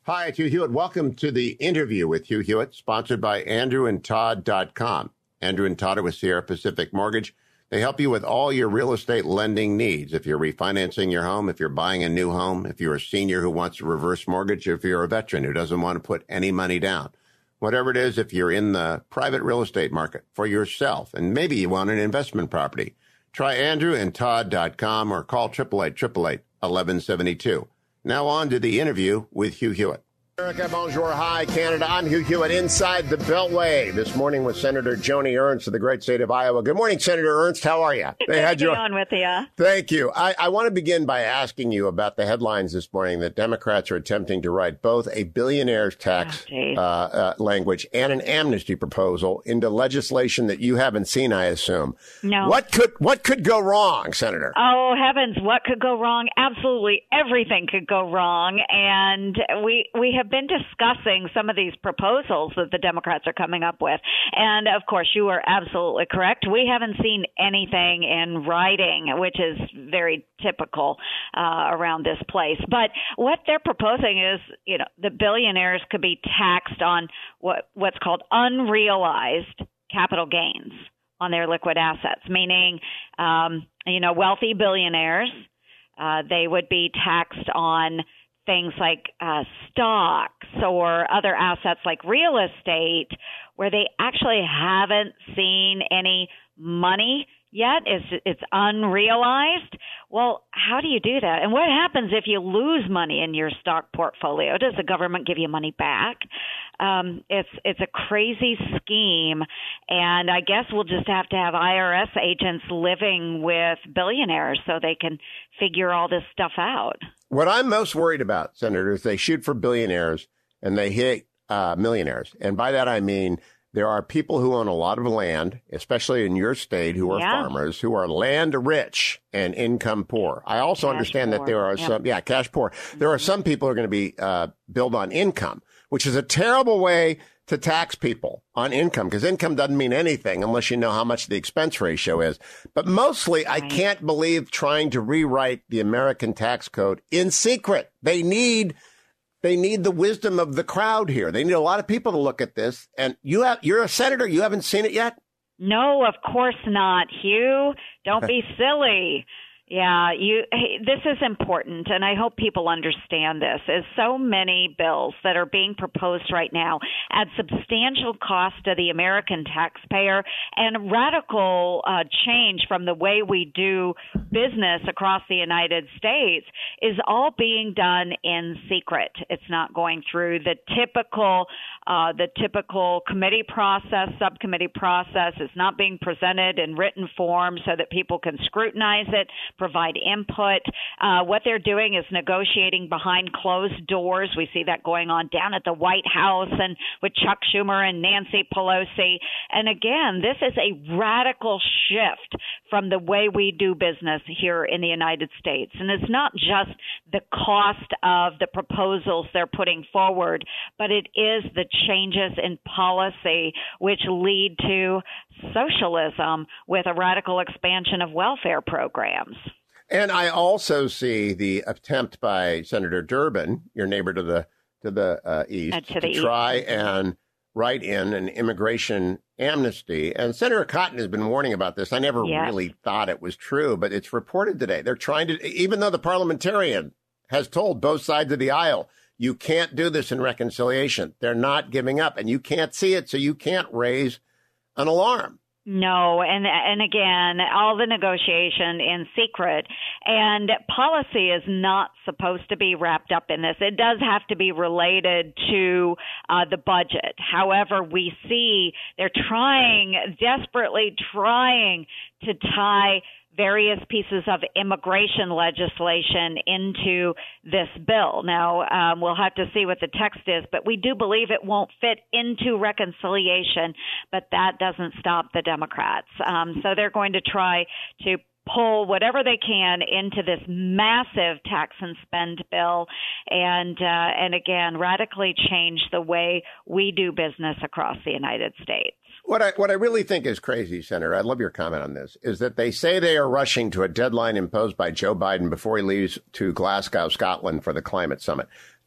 Hi, it's Hugh Hewitt. Welcome to the interview with Hugh Hewitt, sponsored by AndrewandTodd.com. Andrew and Todd are with Sierra Pacific Mortgage. They help you with all your real estate lending needs. If you're refinancing your home, if you're buying a new home, if you're a senior who wants a reverse mortgage, if you're a veteran who doesn't want to put any money down. Whatever it is, if you're in the private real estate market for yourself, and maybe you want an investment property, try AndrewandTodd.com or call 888-888-1172. Now on to the interview with Hugh Hewitt. America, bonjour, hi, Canada. I'm Hugh Hewitt inside the Beltway this morning with Senator Joni Ernst of the great state of Iowa. Good morning, Senator Ernst. How are you? They had you on with you. Thank you. I want to begin by asking you about the headlines this morning that Democrats are attempting to write both a billionaire's tax language and an amnesty proposal into legislation that you haven't seen, I assume. No. What could go wrong, Senator? Oh, heavens, what could go wrong? Absolutely everything could go wrong. And we have been discussing some of these proposals that the Democrats are coming up with. And, of course, you are absolutely correct. We haven't seen anything in writing, which is very typical around this place. But what they're proposing is, the billionaires could be taxed on what's called unrealized capital gains on their liquid assets, meaning, wealthy billionaires, they would be taxed on things like stocks or other assets like real estate where they actually haven't seen any money yet. It's unrealized. Well, how do you do that? And what happens if you lose money in your stock portfolio? Does the government give you money back? It's a crazy scheme, and I guess we'll just have to have IRS agents living with billionaires so they can figure all this stuff out. What I'm most worried about, Senator, is they shoot for billionaires and they hit millionaires. And by that, I mean there are people who own a lot of land, especially in your state, who are farmers, who are land rich and income poor. I also understand that there are some, cash poor. There are some people who are going to be billed on income, which is a terrible way to tax people on income, because income doesn't mean anything unless you know how much the expense ratio is. But mostly, I can't believe trying to rewrite the American tax code in secret. They need the wisdom of the crowd here. They need a lot of people to look at this. And you're a senator. You haven't seen it yet? No, of course not, Hugh. Don't be silly. Yeah, this is important, and I hope people understand this, as so many bills that are being proposed right now add substantial cost to the American taxpayer and radical change from the way we do business across the United States is all being done in secret. It's not going through the typical committee process, subcommittee process. It's not being presented in written form so that people can scrutinize it, provide input. What they're doing is negotiating behind closed doors. We see that going on down at the White House and with Chuck Schumer and Nancy Pelosi. And again, this is a radical shift from the way we do business here in the United States. And it's not just the cost of the proposals they're putting forward, but it is the changes in policy which lead to socialism with a radical expansion of welfare programs. And I also see the attempt by Senator Durbin, your neighbor to the east, to try and write in an immigration amnesty. And Senator Cotton has been warning about this. I never really thought it was true, but it's reported today. They're trying to, even though the parliamentarian has told both sides of the aisle, you can't do this in reconciliation. They're not giving up, and you can't see it, so you can't raise an alarm. No, and again, all the negotiation in secret, and policy is not supposed to be wrapped up in this. It does have to be related to the budget. However, we see they're desperately trying to tie various pieces of immigration legislation into this bill. Now, we'll have to see what the text is, but we do believe it won't fit into reconciliation, but that doesn't stop the Democrats. So they're going to try to pull whatever they can into this massive tax and spend bill and again, radically change the way we do business across the United States. What I really think is crazy, Senator, I'd love your comment on this, is that they say they are rushing to a deadline imposed by Joe Biden before he leaves to Glasgow, Scotland for the climate summit.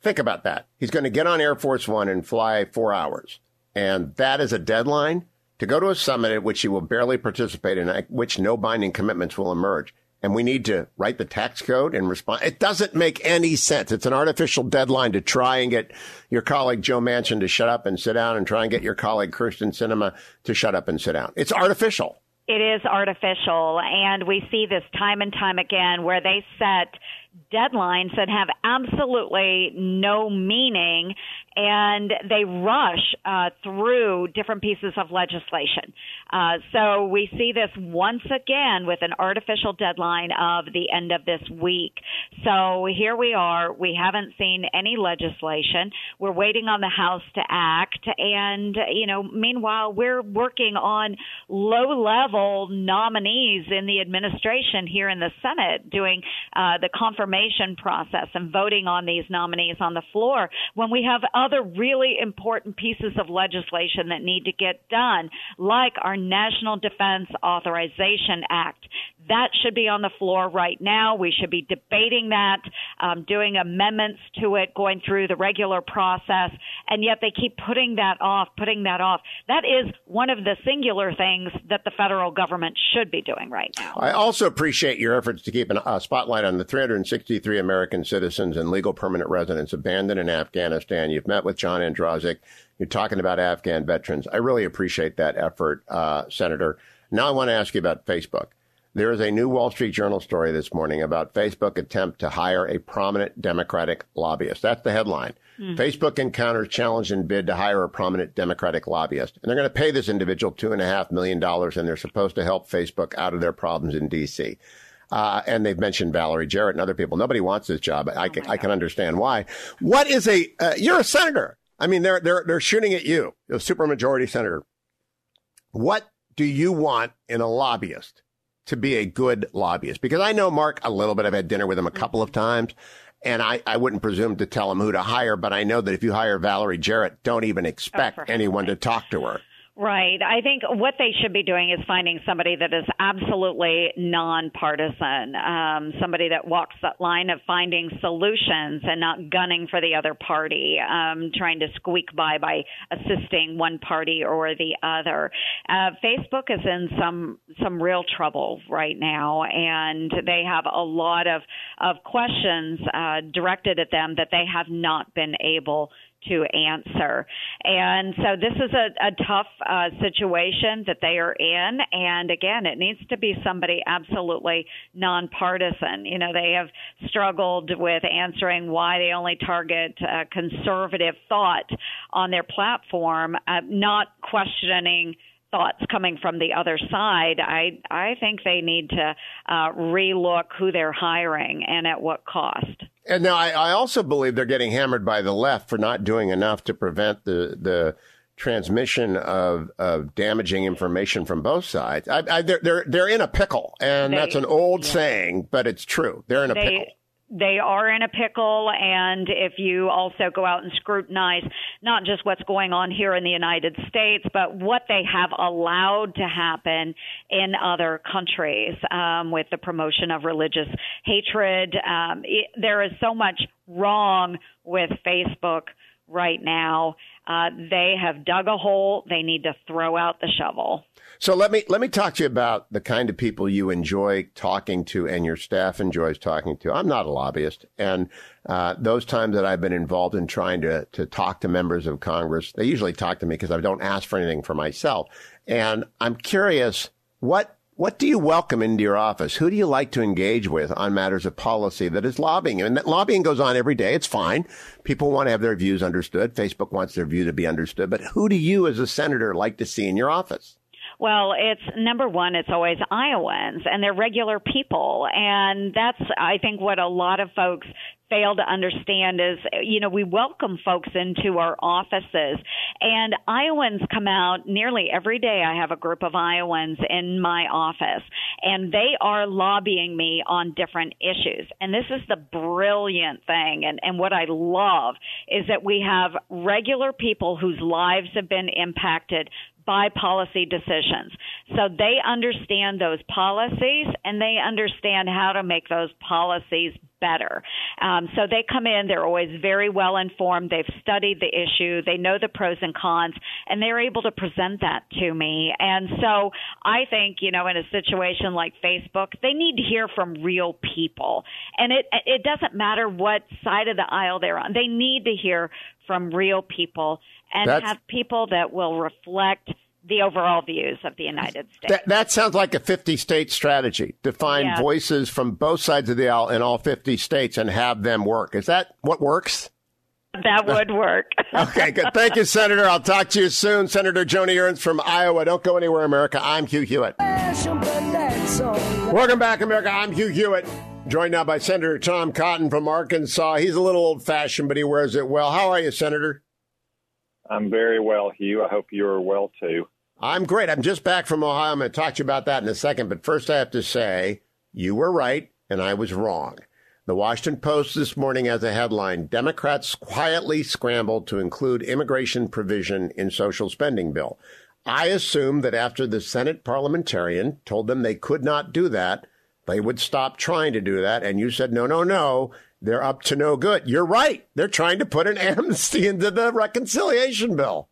Think about that. He's going to get on Air Force One and fly 4 hours. And that is a deadline to go to a summit at which he will barely participate in, at which no binding commitments will emerge. And we need to write the tax code and respond. It doesn't make any sense. It's an artificial deadline to try and get your colleague Joe Manchin to shut up and sit down and try and get your colleague Kyrsten Sinema to shut up and sit down. It's artificial. It is artificial. And we see this time and time again where they set deadlines that have absolutely no meaning, and they rush through different pieces of legislation. So we see this once again with an artificial deadline of the end of this week. So here we are. We haven't seen any legislation. We're waiting on the House to act. And, meanwhile, we're working on low-level nominees in the administration here in the Senate, doing the confirmation process and voting on these nominees on the floor, when we have other really important pieces of legislation that need to get done, like our National Defense Authorization Act. That should be on the floor right now. We should be debating that, doing amendments to it, going through the regular process, and yet they keep putting that off. That is one of the singular things that the federal government should be doing right now. I also appreciate your efforts to keep a spotlight on the 363 American citizens and legal permanent residents abandoned in Afghanistan. You've met with John Androzek. You're talking about Afghan veterans. I really appreciate that effort, Senator. Now I want to ask you about Facebook. There is a new Wall Street Journal story this morning about Facebook attempt to hire a prominent Democratic lobbyist. That's the headline. Facebook encounters challenge in bid to hire a prominent Democratic lobbyist. And they're going to pay this individual $2.5 million, and they're supposed to help Facebook out of their problems in D.C. And they've mentioned Valerie Jarrett and other people. Nobody wants this job. I can understand why. What is you're a senator. I mean, they're shooting at you, a supermajority senator. What do you want in a lobbyist to be a good lobbyist? Because I know Mark a little bit. I've had dinner with him a couple of times, and I wouldn't presume to tell him who to hire. But I know that if you hire Valerie Jarrett, don't even expect anyone to talk to her. Right. I think what they should be doing is finding somebody that is absolutely nonpartisan, somebody that walks that line of finding solutions and not gunning for the other party, trying to squeak by assisting one party or the other. Facebook is in some real trouble right now, and they have a lot of questions directed at them that they have not been able to answer. And so this is a tough situation that they are in. And again, it needs to be somebody absolutely nonpartisan. They have struggled with answering why they only target conservative thought on their platform, not questioning thoughts coming from the other side. I think they need to relook who they're hiring and at what cost. And now I also believe they're getting hammered by the left for not doing enough to prevent the transmission of damaging information from both sides. They're in a pickle, and that's an old saying, but it's true. They're in a pickle. They are in a pickle, and if you also go out and scrutinize not just what's going on here in the United States, but what they have allowed to happen in other countries with the promotion of religious hatred, there is so much wrong with Facebook right now. They have dug a hole. They need to throw out the shovel. So let me talk to you about the kind of people you enjoy talking to and your staff enjoys talking to. I'm not a lobbyist, and those times that I've been involved in trying to talk to members of Congress, they usually talk to me because I don't ask for anything for myself. And I'm curious, what do you welcome into your office? Who do you like to engage with on matters of policy that is lobbying? And that lobbying goes on every day. It's fine. People want to have their views understood. Facebook wants their view to be understood. But who do you as a senator like to see in your office? Well, it's number one, it's always Iowans, and they're regular people. And that's, I think, what a lot of folks fail to understand is, we welcome folks into our offices, and Iowans come out nearly every day. I have a group of Iowans in my office, and they are lobbying me on different issues. And this is the brilliant thing, and what I love is that we have regular people whose lives have been impacted by policy decisions. So they understand those policies, and they understand how to make those policies better. So they come in, they're always very well informed. They've studied the issue. They know the pros and cons, and they're able to present that to me. And so I think, in a situation like Facebook, they need to hear from real people. And it doesn't matter what side of the aisle they're on. They need to hear from real people and have people that will reflect the overall views of the United States. That sounds like a 50-state strategy, to find voices from both sides of the aisle in all 50 states and have them work. Is that what works? That would work. Okay, good. Thank you, Senator. I'll talk to you soon. Senator Joni Ernst from Iowa. Don't go anywhere, America. I'm Hugh Hewitt. Welcome back, America. I'm Hugh Hewitt. Joined now by Senator Tom Cotton from Arkansas. He's a little old-fashioned, but he wears it well. How are you, Senator? I'm very well, Hugh. I hope you're well, too. I'm great. I'm just back from Ohio. I'm going to talk to you about that in a second. But first, I have to say, you were right, and I was wrong. The Washington Post this morning has a headline, Democrats quietly scrambled to include immigration provision in social spending bill. I assumed that after the Senate parliamentarian told them they could not do that, they would stop trying to do that. And you said, no, they're up to no good. You're right. They're trying to put an amnesty into the reconciliation bill.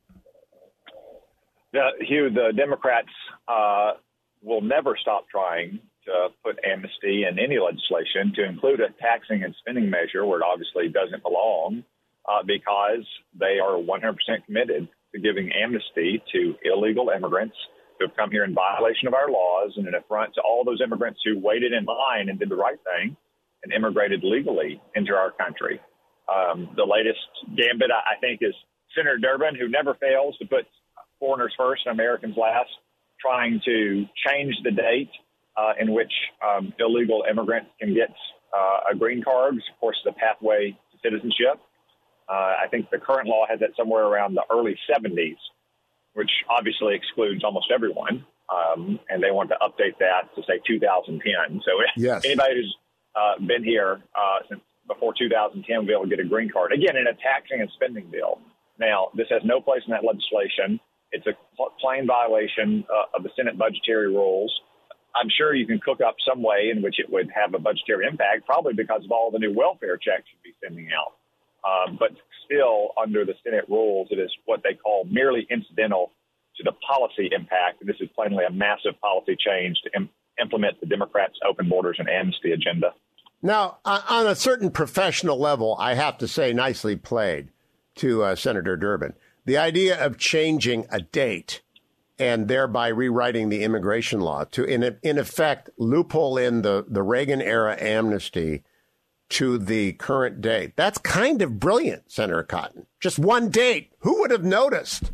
Hugh, the Democrats will never stop trying to put amnesty in any legislation, to include a taxing and spending measure where it obviously doesn't belong, because they are 100% committed to giving amnesty to illegal immigrants who have come here in violation of our laws and an affront to all those immigrants who waited in line and did the right thing and immigrated legally into our country. The latest gambit, I think, is Senator Durbin, who never fails to put foreigners first and Americans last, trying to change the date in which illegal immigrants can get a green card, which, of course, is a pathway to citizenship. I think the current law has it somewhere around the early 70s, which obviously excludes almost everyone. And they want to update that to, say, 2010. So yes. Anybody who's been here since before 2010 will be able to get a green card. Again, in a taxing and spending bill. Now, this has no place in that legislation. It's a plain violation of the Senate budgetary rules. I'm sure you can cook up some way in which it would have a budgetary impact, probably because of all the new welfare checks you'd be sending out. But still, under the Senate rules, it is what they call merely incidental to the policy impact. And this is plainly a massive policy change to implement the Democrats' open borders and amnesty agenda. Now, on a certain professional level, I have to say nicely played to Senator Durbin. The idea of changing a date and thereby rewriting the immigration law to, in effect, loophole in the Reagan-era amnesty to the current date. That's kind of brilliant, Senator Cotton. Just one date. Who would have noticed?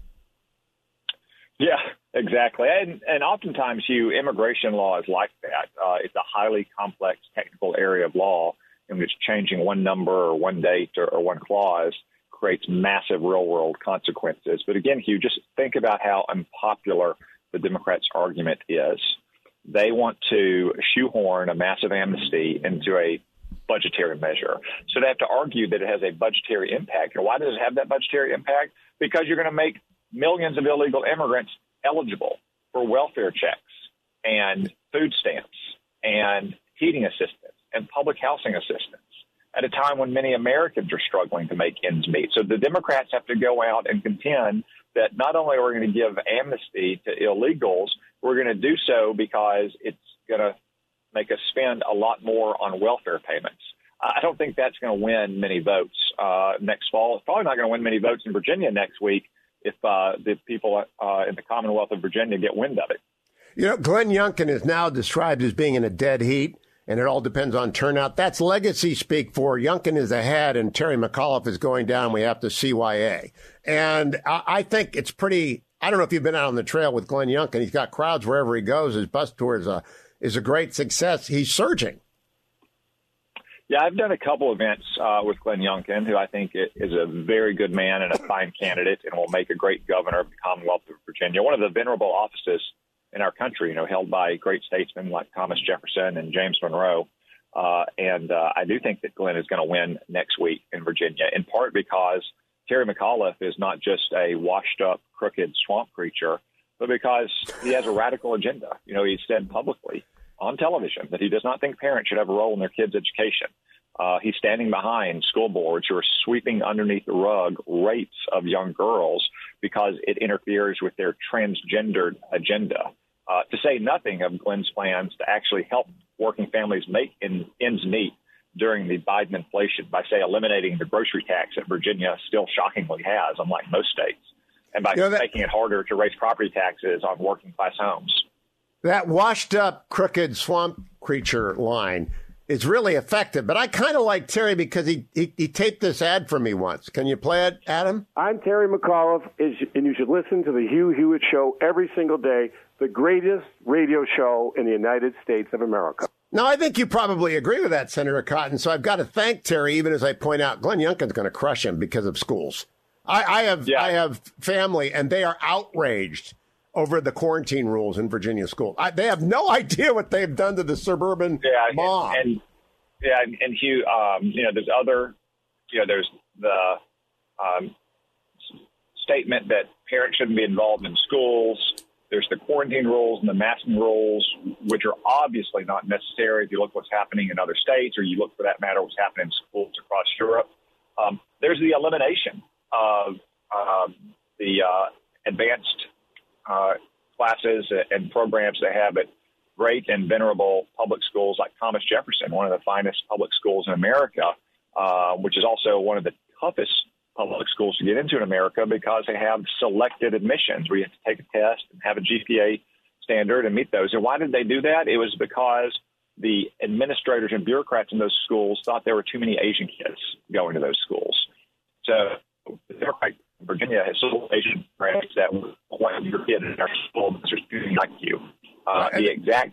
Yeah, exactly. And oftentimes, immigration law is like that. It's a highly complex technical area of law in which changing one number or one date or one clause creates massive real-world consequences. But again, Hugh, just think about how unpopular the Democrats' argument is. They want to shoehorn a massive amnesty into a budgetary measure. So they have to argue that it has a budgetary impact. And why does it have that budgetary impact? Because you're going to make millions of illegal immigrants eligible for welfare checks and food stamps and heating assistance and public housing assistance at a time when many Americans are struggling to make ends meet. So the Democrats have to go out and contend that not only are we going to give amnesty to illegals, we're going to do so because it's going to make us spend a lot more on welfare payments. I don't think that's going to win many votes next fall. It's probably not going to win many votes in Virginia next week if the people in the Commonwealth of Virginia get wind of it. You know, Glenn Youngkin is now described as being in a dead heat, and it all depends on turnout. That's legacy speak for Youngkin is ahead and Terry McAuliffe is going down. We have to CYA. And I think it's pretty, I don't know if you've been out on the trail with Glenn Youngkin. He's got crowds wherever he goes. His bus tour is a great success. He's surging. Yeah, I've done a couple events with Glenn Youngkin, who I think is a very good man and a fine candidate and will make a great governor of the Commonwealth of Virginia. One of the venerable offices in our country, held by great statesmen like Thomas Jefferson and James Monroe. And I do think that Glenn is going to win next week in Virginia, in part because Terry McAuliffe is not just a washed-up, crooked swamp creature, but because he has a radical agenda. He's said publicly on television that he does not think parents should have a role in their kids' education. He's standing behind school boards who are sweeping underneath the rug rapes of young girls because it interferes with their transgendered agenda. To say nothing of Glenn's plans to actually help working families make ends meet during the Biden inflation by, say, eliminating the grocery tax that Virginia still shockingly has, unlike most states, and by making it harder to raise property taxes on working class homes. That washed up, crooked swamp creature line is really effective. But I kind of like Terry because he taped this ad for me once. Can you play it, Adam? I'm Terry McAuliffe, and you should listen to the Hugh Hewitt Show every single day, the greatest radio show in the United States of America. Now, I think you probably agree with that, Senator Cotton. So I've got to thank Terry, even as I point out, Glenn Youngkin's going to crush him because of schools. I have family, and they are outraged over the quarantine rules in Virginia schools. They have no idea what they've done to the suburban mom. And Hugh, there's other, there's the statement that parents shouldn't be involved in schools. There's the quarantine rules and the masking rules, which are obviously not necessary if you look what's happening in other states, or you look, for that matter, what's happening in schools across Europe. There's the elimination of the advanced classes and programs they have at great and venerable public schools like Thomas Jefferson, one of the finest public schools in America, which is also one of the toughest public schools to get into in America because they have selected admissions where you have to take a test and have a GPA standard and meet those. And why did they do that? It was because the administrators and bureaucrats in those schools thought there were too many Asian kids going to those schools. So the Democrat Virginia has sold Asian parents that want your kid in our school because they're students like you. The exact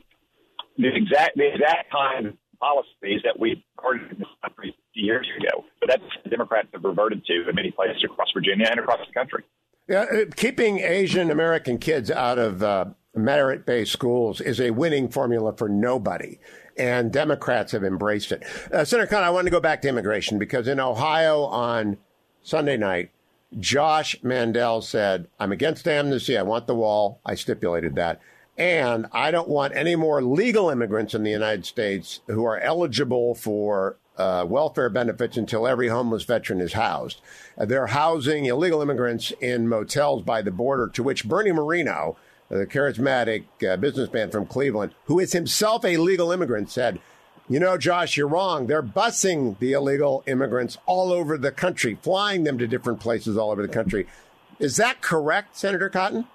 kind of policies that we started in this country years ago. But that's what the Democrats have reverted to in many places across Virginia and across the country. Yeah, keeping Asian American kids out of merit-based schools is a winning formula for nobody, and Democrats have embraced it. Senator Cotton, I want to go back to immigration because in Ohio on Sunday night, Josh Mandel said, I'm against amnesty. I want the wall. I stipulated that. And I don't want any more legal immigrants in the United States who are eligible for welfare benefits until every homeless veteran is housed. They're housing illegal immigrants in motels by the border, to which Bernie Moreno, the charismatic businessman from Cleveland, who is himself a legal immigrant, said, you know, Josh, you're wrong. They're busing the illegal immigrants all over the country, flying them to different places all over the country. Is that correct, Senator Cotton?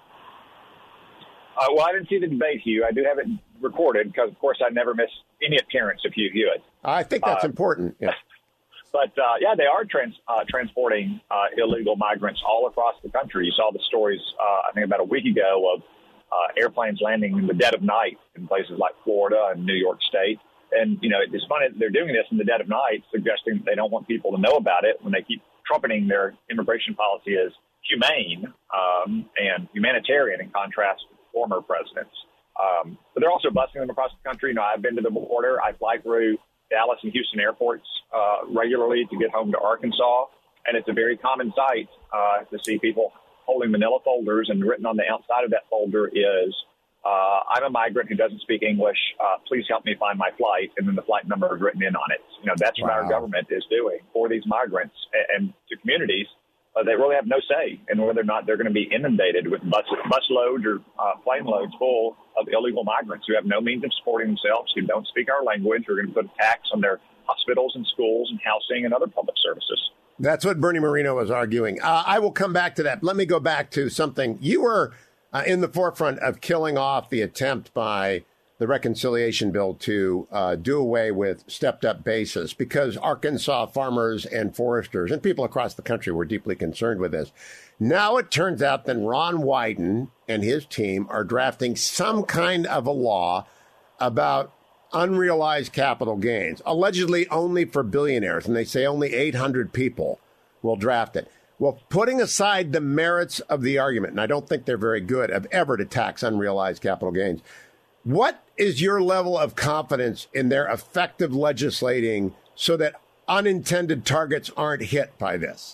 Well, I didn't see the debate, Hugh. I do have it recorded because, of course, I never miss any appearance of Hugh Hewitt. I think that's important. Yeah. But, they are transporting illegal migrants all across the country. You saw the stories, I think, about a week ago of airplanes landing in the dead of night in places like Florida and New York State. And, it's funny that they're doing this in the dead of night, suggesting that they don't want people to know about it when they keep trumpeting their immigration policy as humane and humanitarian in contrast to former presidents. But they're also busing them across the country. I've been to the border. I fly through Dallas and Houston airports regularly to get home to Arkansas. And it's a very common sight to see people holding manila folders, and written on the outside of that folder is, I'm a migrant who doesn't speak English. Please help me find my flight. And then the flight number is written in on it. That's what our government is doing for these migrants and to communities. They really have no say in whether or not they're going to be inundated with bus loads or plane loads full of illegal migrants who have no means of supporting themselves, who don't speak our language, who are going to put a tax on their hospitals and schools and housing and other public services. That's what Bernie Moreno was arguing. I will come back to that. Let me go back to something. You were in the forefront of killing off the attempt by the reconciliation bill to do away with stepped-up basis because Arkansas farmers and foresters and people across the country were deeply concerned with this. Now it turns out that Ron Wyden and his team are drafting some kind of a law about unrealized capital gains, allegedly only for billionaires, and they say only 800 people will draft it. Well, putting aside the merits of the argument, and I don't think they're very good of ever to tax unrealized capital gains, what is your level of confidence in their effective legislating so that unintended targets aren't hit by this?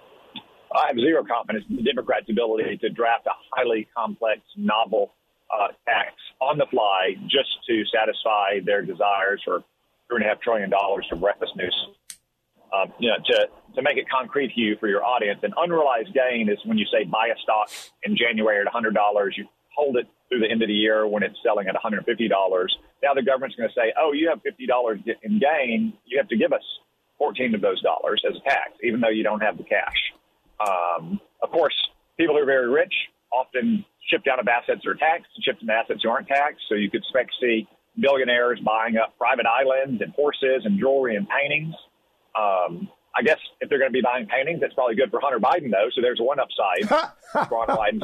I have zero confidence in the Democrats' ability to draft a highly complex, novel tax on the fly just to satisfy their desires for $3.5 trillion for breakfast news. To make it concrete, Hugh, for your audience, an unrealized gain is when you say buy a stock in January at $100, you hold it through the end of the year when it's selling at $150. Now the government's going to say, oh, you have $50 in gain. You have to give us 14 of those dollars as a tax, even though you don't have the cash. Of course, people who are very rich often ship down of assets that are taxed and ship into assets who aren't taxed. So you could expect to see billionaires buying up private islands and horses and jewelry and paintings. I guess if they're going to be buying paintings, that's probably good for Hunter Biden, though. So there's one upside. Ron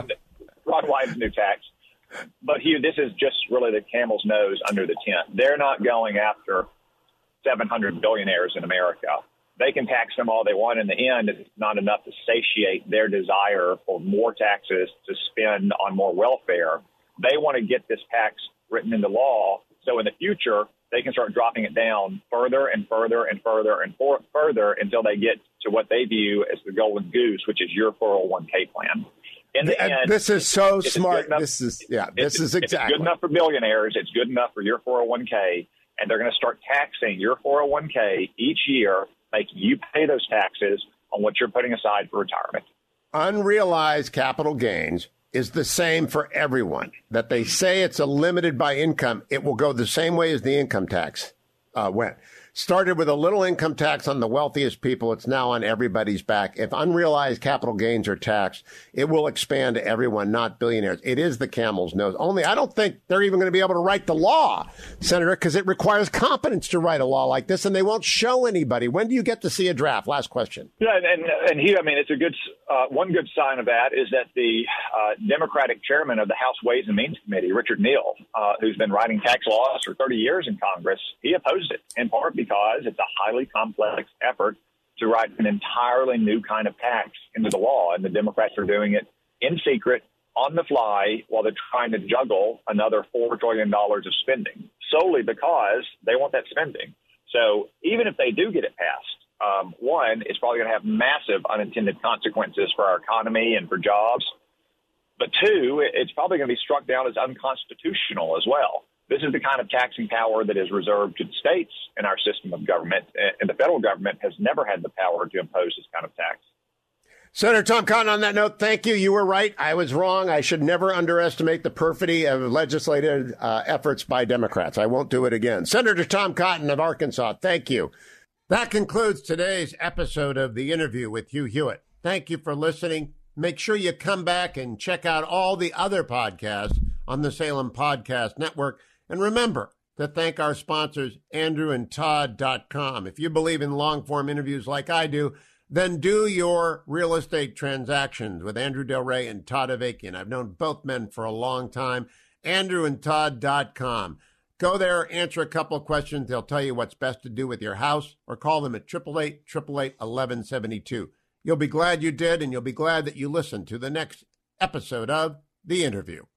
Wyden's new tax. But, Hugh, this is just really the camel's nose under the tent. They're not going after 700 billionaires in America. They can tax them all they want. In the end, it's not enough to satiate their desire for more taxes to spend on more welfare. They want to get this tax written into law so in the future they can start dropping it down further and further and further and further until they get to what they view as the golden goose, which is your 401k plan. In the end, this is so smart. This is exactly. It's good enough for billionaires. It's good enough for your 401k, and they're going to start taxing your 401k each year, making you pay those taxes on what you're putting aside for retirement. Unrealized capital gains is the same for everyone. That they say it's limited by income, it will go the same way as the income tax went. Started with a little income tax on the wealthiest people. It's now on everybody's back. If unrealized capital gains are taxed, it will expand to everyone, not billionaires. It is the camel's nose. Only I don't think they're even going to be able to write the law, Senator, because it requires competence to write a law like this, and they won't show anybody. When do you get to see a draft? Last question. Yeah, and Hugh, I mean, it's a good one good sign of that is that the Democratic chairman of the House Ways and Means Committee, Richard Neal, who's been writing tax laws for 30 years in Congress, he opposed it in part because it's a highly complex effort to write an entirely new kind of tax into the law. And the Democrats are doing it in secret, on the fly, while they're trying to juggle another $4 trillion of spending, solely because they want that spending. So even if they do get it passed, one, it's probably going to have massive unintended consequences for our economy and for jobs. But two, it's probably going to be struck down as unconstitutional as well. This is the kind of taxing power that is reserved to the states in our system of government, and the federal government has never had the power to impose this kind of tax. Senator Tom Cotton, on that note, thank you. You were right. I was wrong. I should never underestimate the perfidy of legislative efforts by Democrats. I won't do it again. Senator Tom Cotton of Arkansas, thank you. That concludes today's episode of The Interview with Hugh Hewitt. Thank you for listening. Make sure you come back and check out all the other podcasts on the Salem Podcast Network. And remember to thank our sponsors, AndrewandTodd.com. If you believe in long-form interviews like I do, then do your real estate transactions with Andrew Del Rey and Todd Avakian. I've known both men for a long time. AndrewandTodd.com. Go there, answer a couple of questions. They'll tell you what's best to do with your house, or call them at 888-888-1172. You'll be glad you did, and you'll be glad that you listened to the next episode of The Interview.